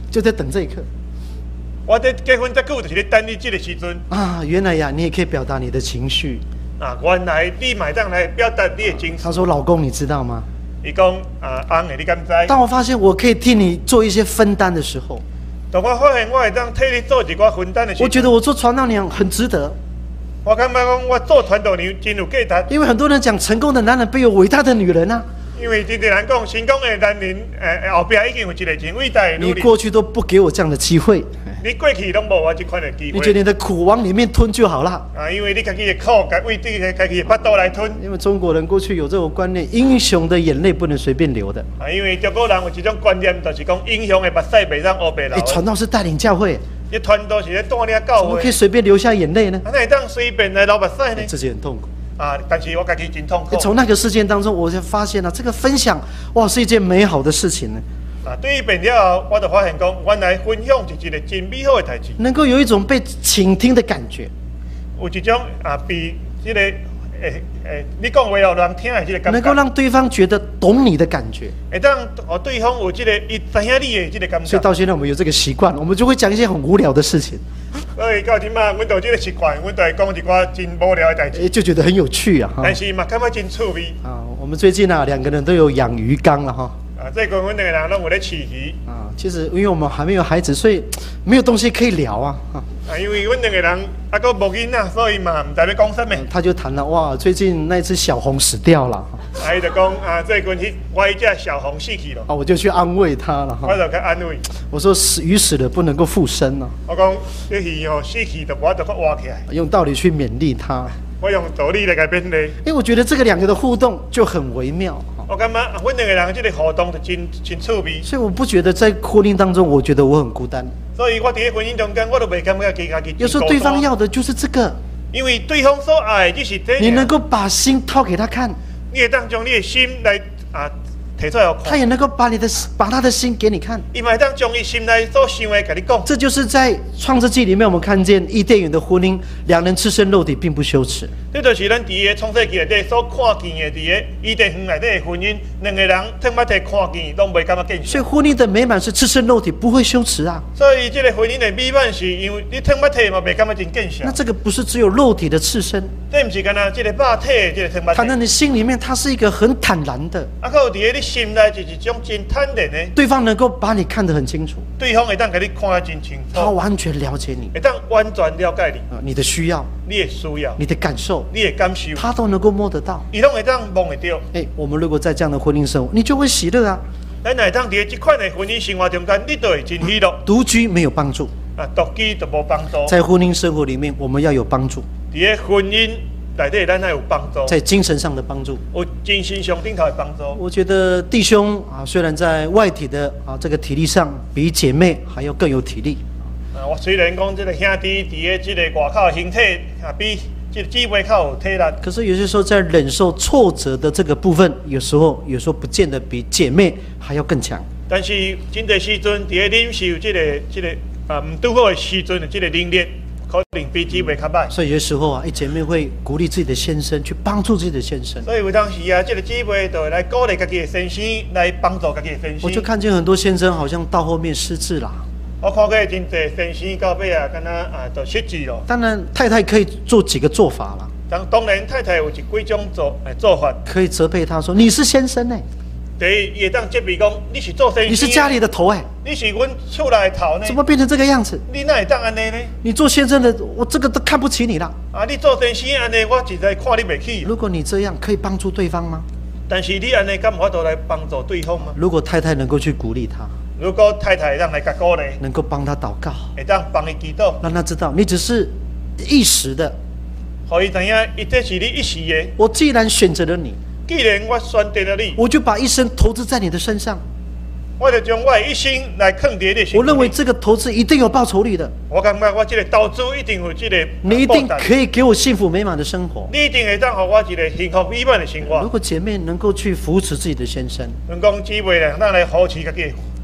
A: 就在等这一刻
B: 我在结婚这久，就是咧等你这个时阵
A: 啊！原来呀，你也可以表达你的情绪
B: 啊。原来你买当来表达你的情绪。
A: 他说：“老公，你知道吗？”
B: 伊讲啊，翁诶，你敢知？
A: 当我发现我可以替你做一些分担的时候，
B: 当我发现我会当替你做一寡分担的时候，
A: 我觉得我做传道娘很值得。
B: 我感觉讲我做传道娘真有价值。
A: 因为很多人讲成功的男人背有伟大的女人啊。
B: 因为真侪人讲成功的男人，后边已经有一个真伟大的女人。
A: 你过去都不给我这样的机会。
B: 你过去拢无我这款的机会。
A: 你觉得你的苦往里面吞就好了。
B: 啊，因为你自己的苦，为自己的巴肚来吞。
A: 因为中国人过去有这种观念，英雄的眼泪不能随便流的。
B: 啊，因为中国人有一种观念，就是讲英雄的目屎袂当黑白流。
A: 传道是带领教会。
B: 你传道是咧带领教会。
A: 怎么可以随便流下眼泪呢？
B: 那会当随便来流目屎呢？
A: 自己很痛苦。
B: 啊！但是我自己真痛苦。
A: 从那个事件当中，我就发现了这个分享，哇，是一件美好的事情呢。
B: 啊，对于变了后，我就发现讲，原来分享是一个真美好的代志。
A: 能够有一种被倾听的感觉，
B: 有一种啊，比这个你讲话有人听的这个感觉，
A: 能够让对方觉得懂你的感觉，
B: 会当和对方有这个伊知影你的这个感觉。
A: 所以到现在我们有这个习惯，我们就会讲一些很无聊的事情。
B: 所以到今嘛，阮就这个习惯，阮就会讲一寡真无聊的代志，
A: 就觉得很有趣啊。
B: 但是嘛，感觉真趣味
A: 啊。我们最近啊，两个人都有养鱼缸了哈。
B: 啊，最近阮两个人拢有咧饲鱼。
A: 啊，其实因为我们还没有孩子，所以没有东西可以聊啊。
B: 啊，因为阮两个人还佫无囡仔，所以嘛，唔知要讲什么。
A: 他就谈了，哇，最近那只小红死掉了。
B: 啊，伊就讲啊，最近我一只小红死去了。
A: 啊，我就去安慰他了哈。
B: 我就去安慰。
A: 我说鱼死了不能够复生啊。
B: 我讲这鱼哦死去的，我就搁活起来。
A: 用道理去勉励他。
B: 我用道理来改变你。
A: 因为我觉得这个两个的互动就很微妙。
B: 我感觉阮两个人这个互动就真趣味。
A: 所以我不觉得在婚姻当中，我觉得我很孤单。
B: 所以我在婚姻中间，我都袂感觉家己。
A: 有时候对方要的就是这个。
B: 因为对方所爱就是这。
A: 你能够把心掏给他看。
B: 你会当将你的心来提出来看。
A: 他也能够把他的心给你看。
B: 伊嘛会当将伊心内所想的跟你讲。
A: 这就是在创世纪里面，我们看见伊甸园的婚姻，两人赤身露体，并不羞耻。
B: 这就是咱伫个创世纪内底所看见的，伫个伊甸园内底的婚姻，两个人脱马体看见，拢袂感觉见。
A: 所以婚姻的美满是赤身露体，不会羞耻啊。
B: 所以这个婚姻的美满是因为你脱马体嘛，袂感觉真见笑。
A: 那这个不是只有肉体的赤身，
B: 这不是干那这个肉体的这个脱马体。
A: 谈到你心里面，它是一个很坦然的。
B: 啊，还有伫个你心内就是一种真坦然的。
A: 对方能够把你看得很清楚。
B: 对方会当给你看得真清楚。
A: 他完全了解你。
B: 会当完全了解你。
A: 你的需要。
B: 你的需要。你
A: 的感受。
B: 你的感受。
A: 他都能够摸得到。
B: 伊拢会当摸得到。
A: 我们如果在这样的婚姻生活，你就会喜乐啊。
B: 咱会当伫这款的婚姻生活中间，你就会真喜乐。
A: 独居没有帮助。
B: 啊，独居就无帮助。
A: 在婚姻生活里面，我们要有帮助。
B: 伫个婚姻内底，咱要有帮助。
A: 在精神上的帮助。
B: 有精神上顶头的帮助。
A: 我觉得弟兄啊，虽然在外体的这个体力上比姐妹还要更有体力。
B: 我虽然讲这个兄弟伫个这个外口的形体比这个姊妹较有体力，
A: 可是有些时候在忍受挫折的这个部分，有时候不见得比姐妹还要更强。
B: 但是真侪时阵，伫个忍受这个唔拄好的时阵的这个能力，可能比姊妹较歹。
A: 所以有些时候姐妹会鼓励自己的先生，去帮助自己的先生。
B: 所以有当时这个姊妹就会来鼓励家己的先生，来帮助家己的先生。
A: 我就看见很多先生好像到后面失智了。
B: 我看过真侪先生到尾敢若就失智了。
A: 当然，太太可以做几个做法了。
B: 当然，太太有几种做法。
A: 可以责备他说：“你是先生呢。”
B: 第一，也当责备讲你是做先生。
A: 你是家里的头
B: 你是阮厝内的头呢。
A: 怎么变成这个样子？
B: 你哪会当安尼呢？
A: 你做先生的，我这个都看不起你了。
B: 啊，你做先生安尼，我实在看你袂起。
A: 如果你这样，可以帮助对方吗？
B: 但是你安尼，敢有法度来帮助对方吗？
A: 如果太太能够去鼓励他。
B: 如果太太让来鼓励，
A: 能够帮他祷告，
B: 会当帮伊祈祷，
A: 让他知道你只是一时的，
B: 可以知影，伊这是你一时的。
A: 我既然选择了你，
B: 既然我选择了你，
A: 我就把一生投资在你的身上。
B: 我就将我的一生来放在你身上。
A: 我认为这个投资一定有报酬率的。
B: 我感觉我这个投资一定有这个，
A: 你一定可以给我幸福美满的生活。
B: 你一定会当给我一个幸福美满的生活。
A: 如果姐妹能够去扶持自己的先生，
B: 能讲姊妹俩，咱来扶持家己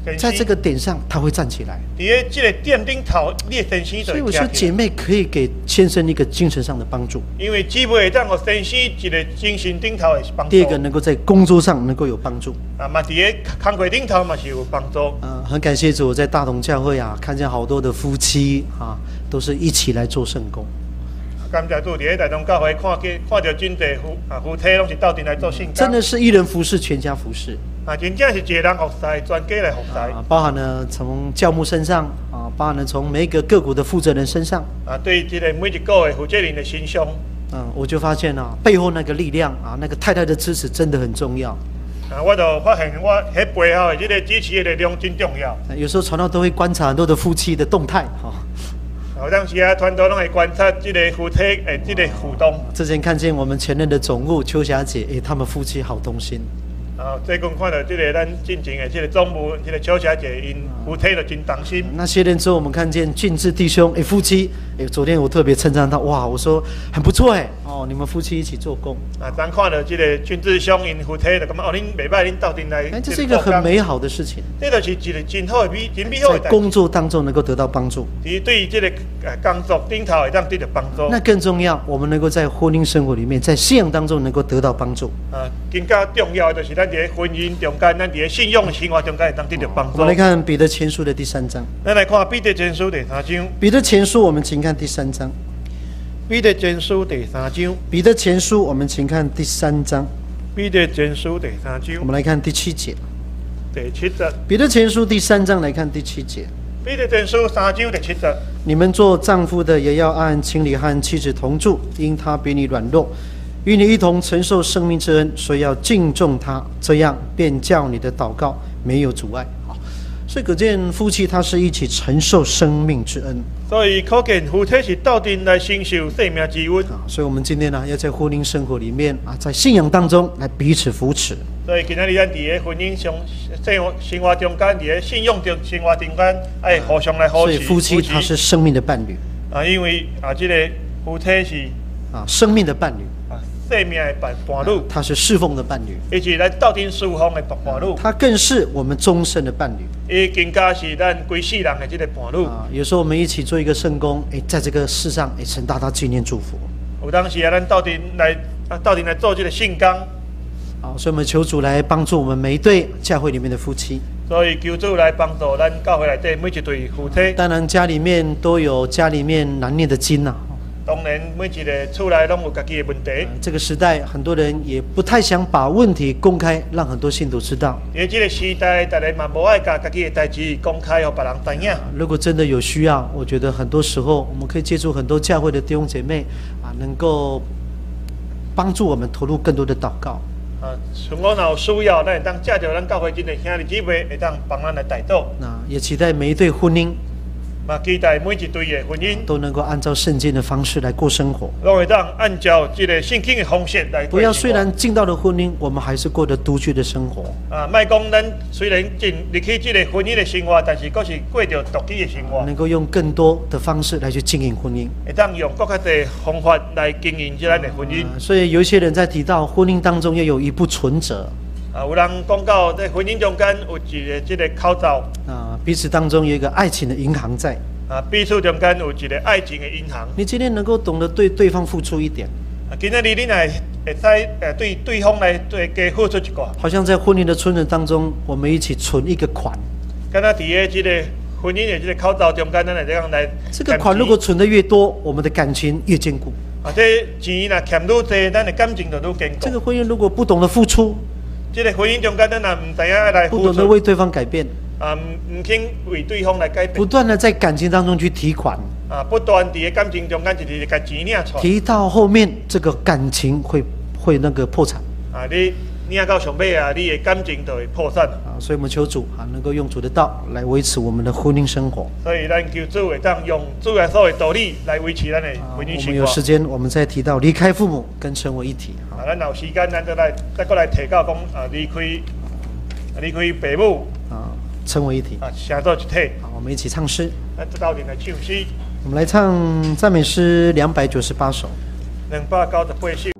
A: 在这个点上他会站起来。
B: 伫个这个点顶头，你的先生就
A: 所以我
B: 会站起来。
A: 说姐妹可以给先生一个精神上的帮助。
B: 因为姊妹会当互先生一个精神顶头的帮助。
A: 第二个，能够在工作上能够有帮助。
B: 啊，嘛伫个工课顶头嘛是有帮助。
A: 很感谢主，我在大同教会啊，看见好多的夫妻啊，都是一起来做圣工。
B: 感谢主，伫个大同教会看到真侪夫妻拢是斗阵来做圣工。
A: 真的是一人服侍，全家服侍。
B: 啊，真正是一个人服侍，全家来服侍。
A: 包含了从教牧身上啊，包含了从每一个个股的负责人身上。
B: 啊，对这个每一个负责人的身上。
A: 我就发现啊，背后那个力量啊，那个太太的支持真的很重要。
B: 我就发现我喺背后的这个支持的力量真重要。
A: 有时候传道都会观察很多的夫妻的动态哈。
B: 有当时啊，传道拢会观察这个夫妻的这个互动。
A: 之前看见我们前任的总务邱霞姐，他们夫妻好动心。
B: 最近看到这个咱进前的这个总务，这个邱小姐因夫妻就真同心。
A: 那些年之后，我们看见俊志弟兄夫妻，昨天我特别称赞他，哇，我说很不错你们夫妻一起做工。
B: 咱看到这个俊志兄因夫妻就感觉恁袂歹，恁斗阵来。
A: 这是一个很美好的事情。
B: 这就是一个真好的真美好的。
A: 在工作当中能够得到帮助。
B: 对这个工作顶头会当得到帮助。
A: 那更重要，我们能够在婚姻生活里面，在信仰当中能够得到帮助。
B: 更加重要的就是咱在婚姻中间，咱在信仰生活中间会当得到帮助。
A: 我们来看彼得前书的第3章。
B: 咱来看彼得前书第3章。
A: 彼得前书，我们请看第3章。
B: 彼得前书第3章。
A: 彼得前书，我们请看第3章。
B: 彼得前书第3章。
A: 我们来看第7节。
B: 第7节。
A: 彼得前书第3章来看第7节。
B: 彼得前书3章第7节。
A: 你们做丈夫的也要按情理和妻子同住，因他比你软弱，与你一同承受生命之恩，所以要敬重他，这样便叫你的祷告没有阻碍。所以可见夫妻他是一起承受生命之恩。
B: 所以可见夫妻是斗阵来承受生命之恩。
A: 所以我们今天呢，要在婚姻生活里面在信仰当中来彼此扶持。
B: 所以今天咱伫个婚姻生活中间，伫个信仰中生活中间，爱互相来扶持。
A: 所以夫妻他是生命的伴侣。
B: 因为这个夫妻是
A: 生命的伴侣。
B: 生命的伴侣，
A: 他是侍奉的伴侣，
B: 伊是咱斗阵侍奉的伴侣，
A: 他更是我们终身的伴侣。
B: 伊更加是咱规世人的这个伴侣。
A: 有时候我们一起做一个圣工，在这个世上，神大大纪念祝福。
B: 有当时咱斗阵来做这个圣工。
A: 所以我们求主来帮助我们每一对教会里面的夫妻。
B: 所以求主来帮助咱教会内底每一对夫妻。
A: 当然家里面都有家里面难念的经呐。
B: 当然，每一个厝内拢有家己的问题。
A: 这个时代，很多人也不太想把问题公开，让很多信徒知道。
B: 因为这个时代，大家嘛无爱把家己的代志公开，让别人知影。
A: 如果真的有需要，我觉得很多时候我们可以借助很多教会的弟兄姐妹能够帮助我们投入更多的祷告。
B: 如果有需要，咱会当借着咱教会真的兄弟姊妹，会当帮咱来代祷。
A: 也期待每一对婚姻。
B: 期待每一对的婚姻
A: 都能够按照圣经的方式来过生活，
B: 都会当按照这个圣经的方式来过生活。
A: 不要虽然进到了婚姻，我们还是过着独居的生活。
B: 莫讲咱虽然入去这个婚姻的生活，但是还是过着独居的生活。
A: 能够用更多的方式来去经营婚姻，
B: 会当用更加多方法来经营咱的婚姻。
A: 所以有一些人在提到婚姻当中要有一部存折。
B: 有人讲到在婚姻中间有一个这个口罩。
A: 彼此当中有一个爱情的银行在。
B: 彼此中间有一个爱情的银行。
A: 你今天能够懂得对对方付出一点。
B: 今天你会使对对方来多付出一寡。
A: 好像在婚姻的存折当中，我们一起存一个款。
B: 敢若伫个这个婚姻的这个口罩中间，咱来这样来。
A: 这个款如果存得越多，我们的感情越坚固。
B: 这钱若欠愈多，咱的感情就愈坚固。
A: 这个婚姻如果不懂得付出。
B: 这个婚姻中间，咱若唔知影来付出，
A: 不懂得为对方改变，
B: 唔肯为对方来改变，
A: 不断的在感情当中去提款，
B: 不断伫个感情中间就是把钱领出来，
A: 提到后面这个感情会那个破产。
B: 你领到上尾你的感情就会破产。
A: 所以我们求主能够用主的道来维持我们的婚姻生活。
B: 所以咱求主会当用主耶稣的道理来维持咱的婚姻生活。
A: 我们有时间，我们再提到离开父母跟成为一体。
B: 咱有时间，咱再过来提到讲离开父母
A: 成为一体
B: 成做一体。
A: 我们一起唱诗。
B: 咱到底来唱诗。
A: 我们来唱赞美诗298首。
B: 298首。